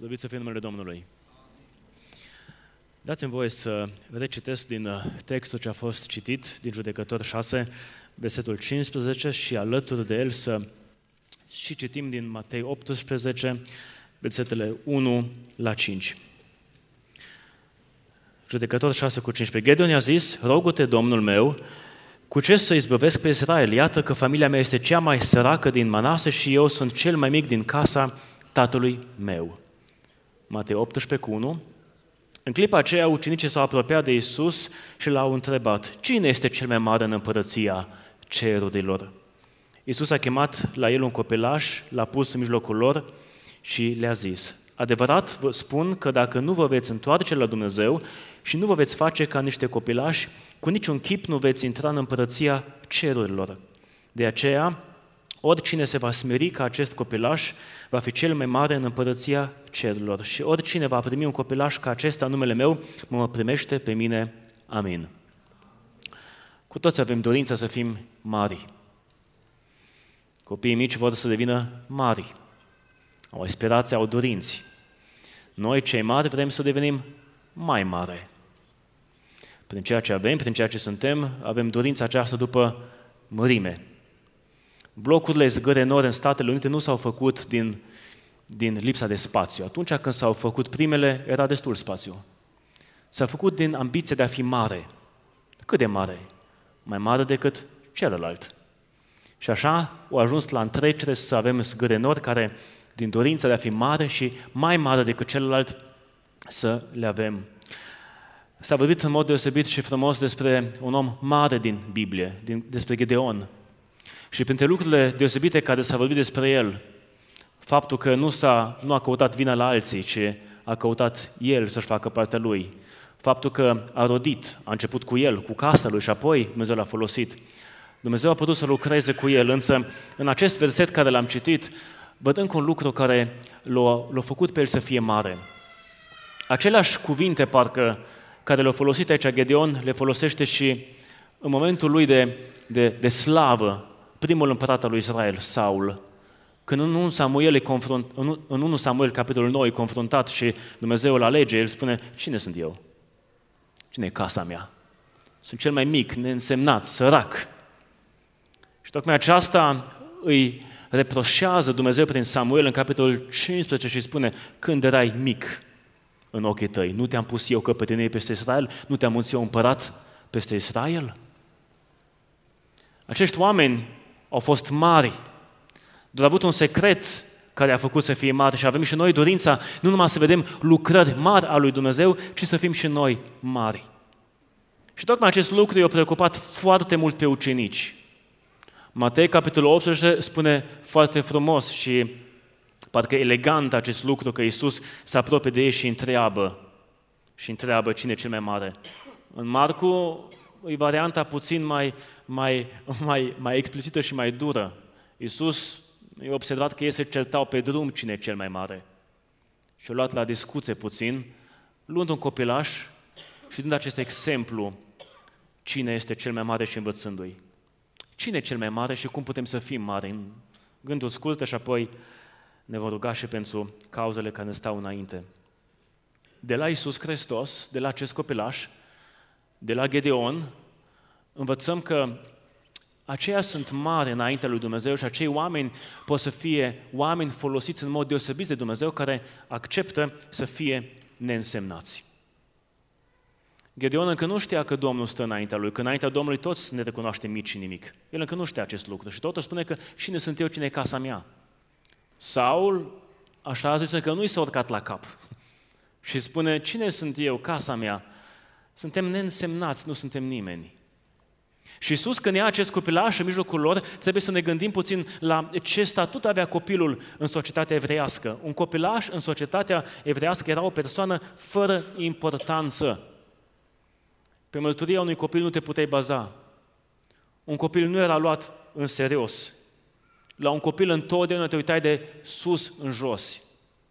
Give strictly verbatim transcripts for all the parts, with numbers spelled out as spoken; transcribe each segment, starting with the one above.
Slăvit să fie numele Domnului! Dați-mi voie să recitesc din textul ce a fost citit, din Judecători șase, versetul cincisprezece și alături de el să și citim din Matei optsprezece, versetele unu la cinci. Judecători șase cu cincisprezece. Gedeon i-a zis, rogu-te, Domnul meu, cu ce să izbăvesc pe Israel? Iată că familia mea este cea mai săracă din Manase și eu sunt cel mai mic din casa tatălui meu. Matei optsprezece cu unu. În clipa aceea, ucenicii s-au apropiat de Iisus și l-au întrebat, cine este cel mai mare în împărăția cerurilor? Iisus a chemat la el un copilaș, l-a pus în mijlocul lor și le-a zis, adevărat vă spun că dacă nu vă veți întoarce la Dumnezeu și nu vă veți face ca niște copilași, cu niciun chip nu veți intra în împărăția cerurilor. De aceea, oricine se va smeri ca acest copilaș va fi cel mai mare în împărăția cerurilor și oricine va primi un copilaș ca acesta în numele meu, mă primește pe mine. Amin. Cu toți avem dorința să fim mari. Copiii mici vor să devină mari. Au aspirații, au dorinți. Noi, cei mari, vrem să devenim mai mari. Prin ceea ce avem, prin ceea ce suntem, avem dorința aceasta după mărime. Blocurile zgâre nori în Statele Unite nu s-au făcut din, din lipsa de spațiu. Atunci când s-au făcut primele, era destul spațiu. S-a făcut din ambiție de a fi mare. Cât de mare? Mai mare decât celălalt. Și așa au ajuns la întrecere să avem zgâre nori care, din dorința de a fi mare și mai mare decât celălalt, să le avem. S-a vorbit în mod deosebit și frumos despre un om mare din Biblie, din, despre Gedeon. Și printre lucrurile deosebite care s-a vorbit despre el, faptul că nu, s-a, nu a căutat vina la alții, ci a căutat el să-și facă partea lui. Faptul că a rodit, a început cu el, cu casa lui și apoi Dumnezeu l-a folosit. Dumnezeu a putut să lucreze cu el, însă în acest verset care l-am citit, văd încă un lucru care l-a, l-a făcut pe el să fie mare. Aceleași cuvinte, parcă, care le-a folosit aici Gedeon, le folosește și în momentul lui de, de, de slavă, primul împărat al lui Israel, Saul. Când în unu Samuel, e confrunt, în unu Samuel, capitolul nouă, e confruntat și Dumnezeu îl alege, el spune, cine sunt eu? Cine e casa mea? Sunt cel mai mic, neînsemnat, sărac. Și tocmai aceasta îi reproșează Dumnezeu prin Samuel în capitolul cincisprezece și spune, când erai mic în ochii tăi, nu te-am pus eu căpetenie peste Israel? Nu te-am unțit eu împărat peste Israel? Acești oameni au fost mari, doar au avut un secret care a făcut să fie mari și avem și noi dorința nu numai să vedem lucrări mari a lui Dumnezeu, ci să fim și noi mari. Și tocmai acest lucru i-a preocupat foarte mult pe ucenici. Matei, capitolul optsprezece, spune foarte frumos și parcă elegant acest lucru, că Iisus se apropie de ei și întreabă, și întreabă cine e cel mai mare. În Marcu e varianta puțin mai, mai, mai, mai explicită și mai dură. Iisus i-a observat că ei se certau pe drum cine e cel mai mare. Și a luat la discuție puțin, luând un copilaș și dând acest exemplu, cine este cel mai mare și învățându-i. Cine e cel mai mare și cum putem să fim mari? În gândul scurt și apoi ne vom ruga și pentru cauzele care ne stau înainte. De la Iisus Hristos, de la acest copilaș, de la Gedeon, învățăm că aceia sunt mari înaintea lui Dumnezeu și acei oameni pot să fie oameni folosiți în mod deosebit de Dumnezeu care acceptă să fie neînsemnați. Gedeon încă nu știa că Domnul stă înaintea lui, că înaintea Domnului toți ne recunoaște mici și nimic. El încă nu știa acest lucru și totul spune că cine sunt eu, cine e casa mea. Saul, așa a zis că nu i s-a urcat la cap și spune, cine sunt eu, casa mea? Suntem neînsemnați, nu suntem nimeni. Și Iisus, când ia acest copilaș în mijlocul lor, trebuie să ne gândim puțin la ce statut avea copilul în societatea evreiască. Un copilaș în societatea evreiască era o persoană fără importanță. Pe mărturia unui copil nu te puteai baza. Un copil nu era luat în serios. La un copil întotdeauna te uitai de sus în jos.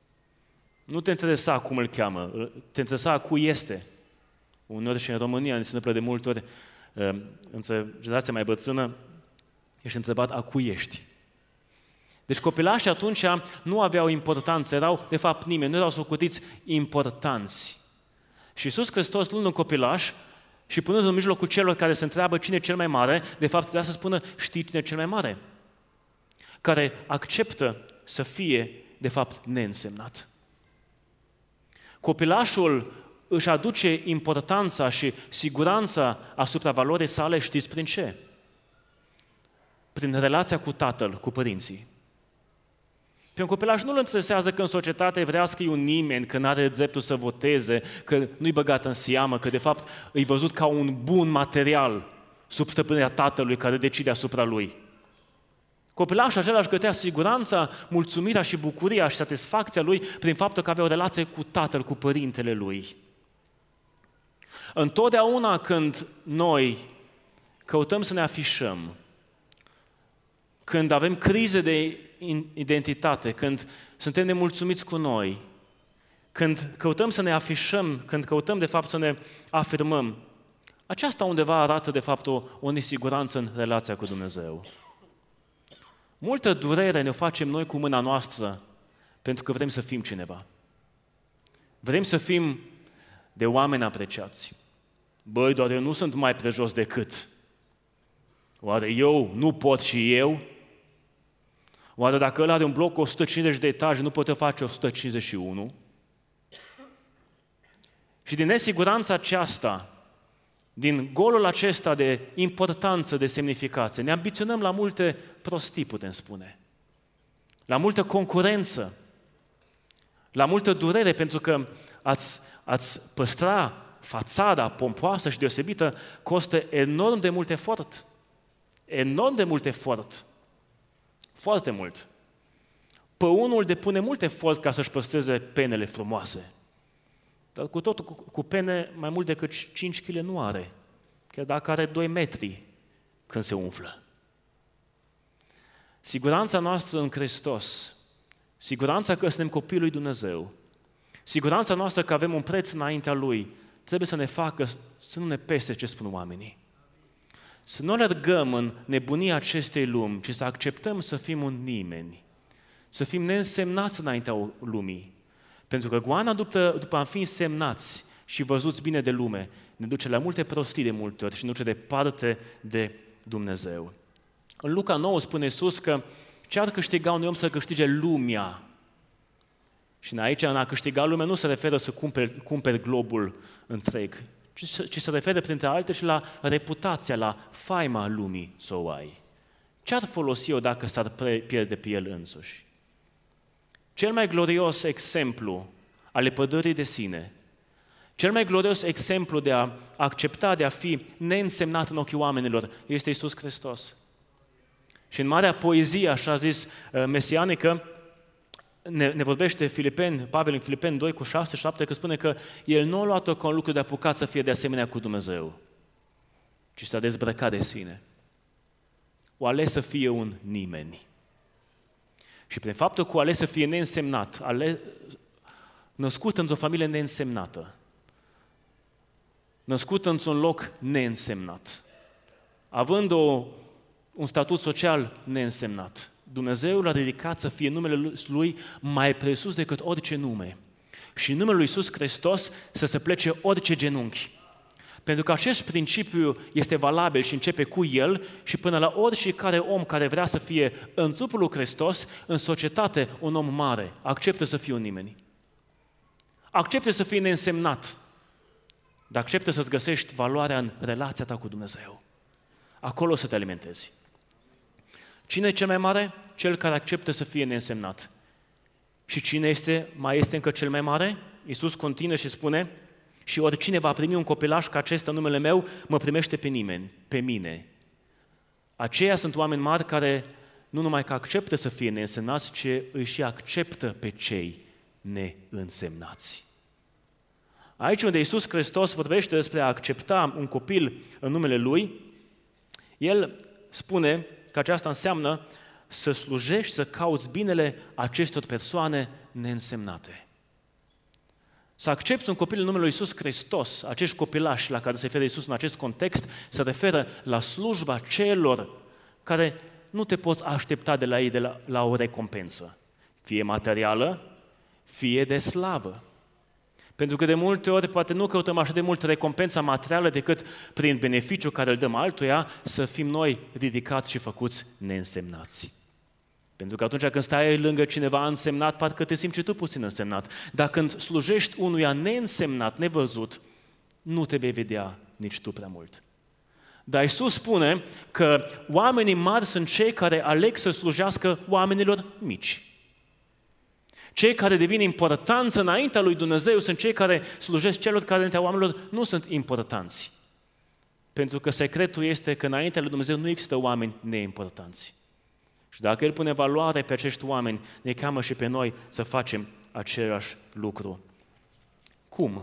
Nu te interesa cum îl cheamă, te interesa cui este. Uneori și în România ne se întâmplă de multe ori, în generația mai bătrână, ești întrebat a cui ești. Deci copilașii atunci nu aveau importanță, erau de fapt nimeni, nu erau socotiți importanți. Și Iisus Hristos, luând un copilaș și punând în mijlocul celor care se întreabă cine e cel mai mare, de fapt trebuia să spună, știi cine e cel mai mare? Care acceptă să fie, de fapt, neînsemnat. Copilașul își aduce importanța și siguranța asupra valorii sale, știți prin ce? Prin relația cu tatăl, cu părinții. Pe un copilaș nu îl interesează că în societate evrească e un nimeni, că nu are dreptul să voteze, că nu-i băgat în seamă, că de fapt e văzut ca un bun material sub stăpânirea tatălui care decide asupra lui. Copilașul acela își gătea siguranța, mulțumirea și bucuria și satisfacția lui prin faptul că avea o relație cu tatăl, cu părintele lui. Întotdeauna când noi căutăm să ne afișăm, când avem crize de identitate, când suntem nemulțumiți cu noi, când căutăm să ne afișăm, când căutăm de fapt să ne afirmăm, aceasta undeva arată de fapt o, o nesiguranță în relația cu Dumnezeu. Multă durere ne facem noi cu mâna noastră pentru că vrem să fim cineva. Vrem să fim de oameni apreciați. Băi, doar eu nu sunt mai prejos decât. Oare eu nu pot și eu? Oare dacă ăla are un bloc cu o sută cincizeci de etaje, nu pot eu face o sută cincizeci și unu? Și din nesiguranța aceasta, din golul acesta de importanță, de semnificație, ne ambiționăm la multe prostii, putem spune. La multă concurență, la multă durere, pentru că ați, ați păstra fațada pompoasă și deosebită costă enorm de mult efort. Enorm de mult efort. Foarte mult. Păunul depune mult efort ca să-și păstreze penele frumoase. Dar cu totul, cu, cu pene mai mult decât cinci kilograme nu are. Chiar dacă are doi metri când se umflă. Siguranța noastră în Hristos, siguranța că suntem copiii lui Dumnezeu, siguranța noastră că avem un preț înaintea Lui, trebuie să ne facă să nu ne pese ce spun oamenii. Să nu alergăm în nebunia acestei lumi, ci să acceptăm să fim un nimeni, să fim neînsemnați înaintea lumii. Pentru că goana, după, după a fi însemnați și văzuți bine de lume, ne duce la multe prostii de multe ori și ne duce departe de Dumnezeu. În Luca nouă spune Iisus că ce ar câștiga un om să câștige lumea? Și aici, în a câștiga lumea, nu se referă să cumperi, cumperi globul întreg, ci, ci se referă, printre alte, și la reputația, la faima lumii să o ai. Ce-ar folosi eu dacă s-ar pierde pe el însuși? Cel mai glorios exemplu al lepădării de sine, cel mai glorios exemplu de a accepta, de a fi neînsemnat în ochii oamenilor, este Iisus Hristos. Și în marea poezie, așa zis, mesianică, ne, ne vorbește Filipeni, Pavel în Filipeni doi cu șase șapte, că spune că el nu a luat-o ca un lucru de apucat să fie de asemenea cu Dumnezeu, ci s-a dezbrăcat de sine. O ales să fie un nimeni. Și prin faptul că o ales să fie neînsemnat, ale, născut într-o familie neînsemnată, născut într-un loc neînsemnat, având o, un statut social neînsemnat, Dumnezeu l-a ridicat să fie numele Lui mai presus decât orice nume. Și în numele Lui Iisus Hristos să se plece orice genunchi. Pentru că acest principiu este valabil și începe cu El și până la oricare om care vrea să fie în trupul lui Hristos, în societate, un om mare, acceptă să fie un nimeni. Acceptă să fii neînsemnat, dar acceptă să-ți găsești valoarea în relația ta cu Dumnezeu. Acolo să te alimentezi. Cine e cel mai mare? Cel care acceptă să fie neînsemnat. Și cine este, mai este încă cel mai mare? Iisus continuă și spune: și oricine va primi un copilaș ca acesta în numele meu, mă primește pe nimeni, pe mine. Aceia sunt oameni mari care nu numai că acceptă să fie neînsemnați, ci îi și acceptă pe cei neînsemnați. Aici unde Iisus Hristos vorbește despre a accepta un copil în numele Lui, El spune că aceasta înseamnă să slujești, să cauți binele acestor persoane neînsemnate. Să accepți un copil în numele Lui Iisus Hristos, acești copilași la care se referă Iisus în acest context, se referă la slujba celor care nu te poți aștepta de la ei de la, la o recompensă, fie materială, fie de slavă. Pentru că de multe ori poate nu căutăm așa de mult recompensa materială decât prin beneficiul care îl dăm altuia să fim noi ridicați și făcuți neînsemnați. Pentru că atunci când stai lângă cineva însemnat, parcă te simți și tu puțin însemnat. Dar când slujești unuia neînsemnat, nevăzut, nu te vei vedea nici tu prea mult. Dar Iisus spune că oamenii mari sunt cei care aleg să slujească oamenilor mici. Cei care devin importanți înaintea lui Dumnezeu sunt cei care slujesc celor care înaintea oamenilor nu sunt importanți. Pentru că secretul este că înaintea lui Dumnezeu nu există oameni neimportanți. Și dacă El pune valoare pe acești oameni, ne cheamă și pe noi să facem același lucru. Cum?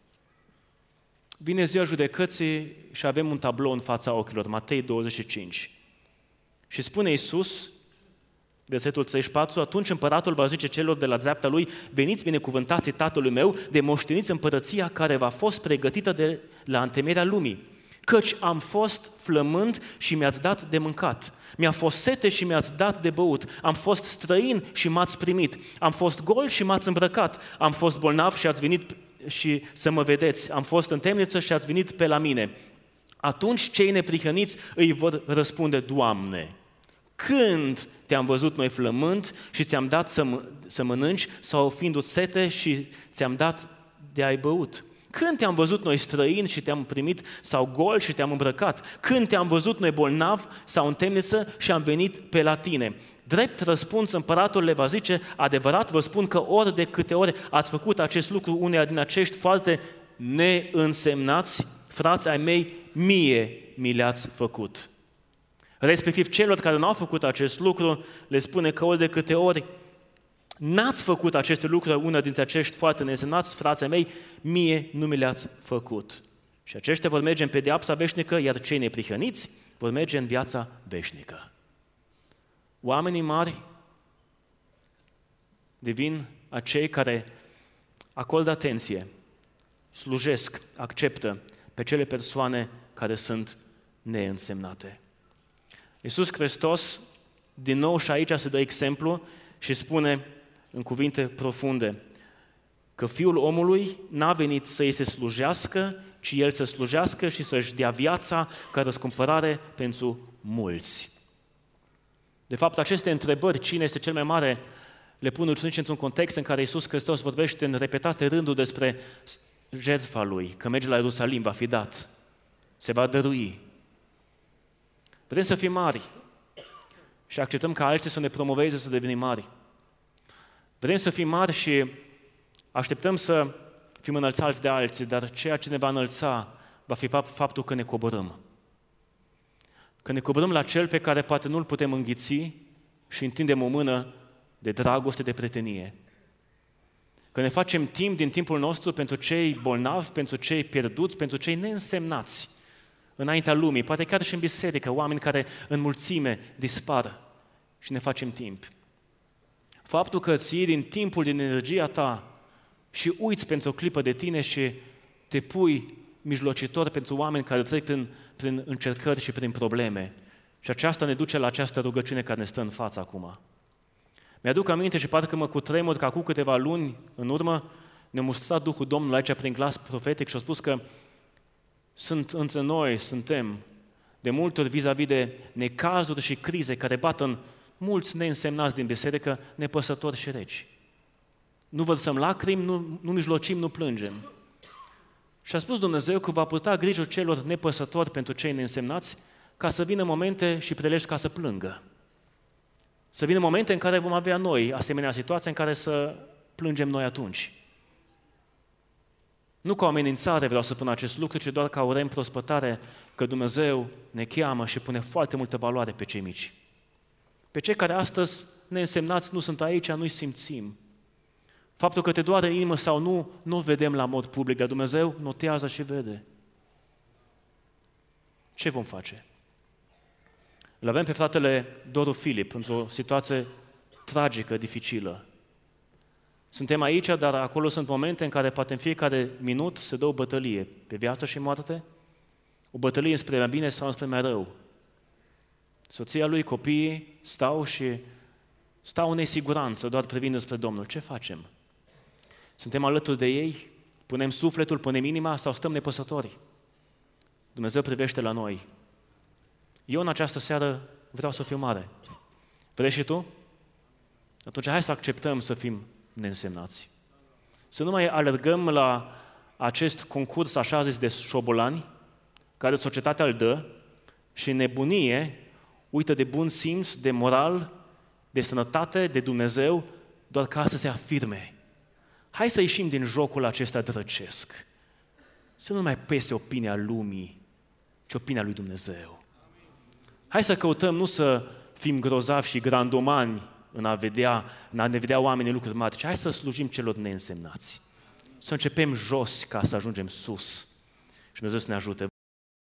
Vine ziua judecății și avem un tablou în fața ochilor, Matei douăzeci și cinci. Și spune Iisus, versetul treizeci și patru, atunci împăratul va zice celor de la dreapta lui, veniți binecuvântații Tatălui meu, de moșteniți împărăția care v-a fost pregătită de la întemeierea lumii. Căci am fost flămând și mi-ați dat de mâncat, mi-a fost sete și mi-ați dat de băut, am fost străin și m-ați primit, am fost gol și m-ați îmbrăcat, am fost bolnav și ați venit și să mă vedeți, am fost în temniță și ați venit pe la mine. Atunci cei neprihăniți îi vor răspunde, Doamne, când te-am văzut noi flămând și ți-am dat să, m- să mănânci sau fiindu-ți sete și ți-am dat de a-i băut? Când te-am văzut noi străini și te-am primit sau gol și te-am îmbrăcat? Când te-am văzut noi bolnav sau în temniță și am venit pe la tine? Drept răspuns, împăratul le va zice, adevărat vă spun că ori de câte ori ați făcut acest lucru uneia din acești foarte neînsemnați, frați ai mei, mie mi le-ați făcut. Respectiv celor care nu au făcut acest lucru, le spune că ori de câte ori n-ați făcut aceste lucruri, una dintre acești foarte neînsemnați, frații mei, mie nu mi le-ați făcut. Și aceștia vor merge în pedeapsa veșnică, iar cei neprihăniți vor merge în viața veșnică. Oamenii mari devin acei care acordă atenție, slujesc, acceptă pe cele persoane care sunt neînsemnate. Iisus Hristos, din nou și aici se dă exemplu și spune în cuvinte profunde că Fiul omului n-a venit să îi se slujească, ci El să slujească și să-și dea viața ca răscumpărare pentru mulți. De fapt, aceste întrebări, cine este cel mai mare, le pun ucenici într-un context în care Iisus Hristos vorbește în repetate rânduri despre jertfa Lui, că merge la Ierusalim, va fi dat, se va dărui. Vrem să fim mari și acceptăm ca alții să ne promoveze să devenim mari. Vrem să fim mari și așteptăm să fim înălțați de alții, dar ceea ce ne va înălța va fi faptul că ne coborâm. Că ne coborâm la cel pe care poate nu-l putem înghiți și întindem o mână de dragoste, de prietenie. Că ne facem timp din timpul nostru pentru cei bolnavi, pentru cei pierduți, pentru cei neînsemnați înaintea lumii, poate chiar și în biserică, oameni care în mulțime dispar și ne facem timp. Faptul că îți iei din timpul, din energia ta și uiți pentru o clipă de tine și te pui mijlocitor pentru oameni care trec prin, prin încercări și prin probleme. Și aceasta ne duce la această rugăciune care ne stă în față acum. Mi-aduc aminte și parcă mă cutremur că acum câteva luni în urmă ne-a mustrat Duhul Domnului aici prin glas profetic și a spus că sunt între noi, suntem de multe ori vis-a-vis de necazuri și crize care bat în mulți neînsemnați din biserică, nepăsători și reci. Nu vărsăm lacrimi, nu, nu mijlocim, nu plângem. Și a spus Dumnezeu că va purta grijă celor nepăsători pentru cei neînsemnați ca să vină momente și preleși ca să plângă. Să vină momente în care vom avea noi asemenea situații în care să plângem noi atunci. Nu ca o amenințare vreau să spun acest lucru, ci doar ca o reîmprospătare că Dumnezeu ne cheamă și pune foarte multă valoare pe cei mici. Pe cei care astăzi neînsemnați nu sunt aici, nu-i simțim. Faptul că te doare inimă sau nu, nu vedem la mod public, dar Dumnezeu notează și vede. Ce vom face? Îl avem pe fratele Doru Filip într-o situație tragică, dificilă. Suntem aici, dar acolo sunt momente în care poate în fiecare minut se dă o bătălie pe viață și moarte, o bătălie spre mai bine sau spre mai rău. Soția lui, copiii, stau și stau în nesiguranță, doar privind spre Domnul. Ce facem? Suntem alături de ei? Punem sufletul, punem inima sau stăm nepăsători? Dumnezeu privește la noi. Eu în această seară vreau să fiu mare. Vrei și tu? Atunci hai să acceptăm să fim neînsemnați. Să nu mai alergăm la acest concurs, așa zis, de șobolani, care societatea îl dă și nebunie uită de bun simț, de moral, de sănătate, de Dumnezeu, doar ca să se afirme. Hai să ieșim din jocul acesta drăcesc. Să nu mai pese opinia lumii, ci opinia lui Dumnezeu. Hai să căutăm nu să fim grozavi și grandomani în a, vedea, în a ne vedea oamenii lucruri mari, ci hai să slujim celor neînsemnați. Să începem jos ca să ajungem sus. Și Dumnezeu să ne ajute.